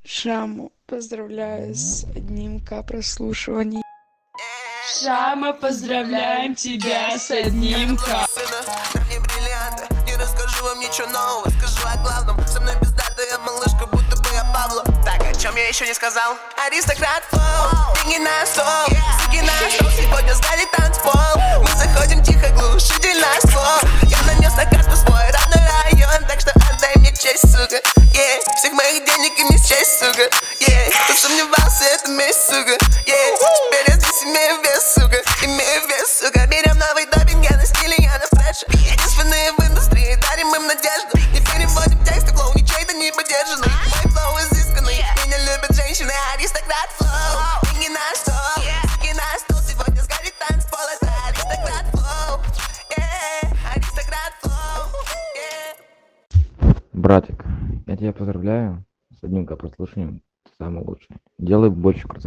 Шаму, поздравляю с одним К прослушиваний. Шама, поздравляем тебя с одним К. Не расскажу вам ничего нового, скажу о главном. Со мной пиздатая малышка, будто бы я Пабло. Так, о чем я еще не сказал? Аристократ флоу, деньги на стол, суки на стол, сегодня сгорит танцпол. Мы заходим тихо, глушительно ствол. Я нанес на карту свой родной район, так что отдай мне честь, сука. Всех моих денег и не счесть, сука. Кто сомневался, это месть, сука. Теперь я здесь имею вес, сука. Имею вес, сука. Берем новый допинг, я на стиле, я на фреше. Единственные в индустрии, дарим им надежду. Не переводим тексты, клоу, ничей-то не поддержанный. Мой флоу изысканный, меня любят женщины. Аристократ флоу, деньги на стол, суки на стол. Сегодня сгорит танцпол, это аристократ флоу. Аристократ флоу. Братик, я тебя поздравляю с одним прослушиванием. Ты самый лучший. Делай больше крутых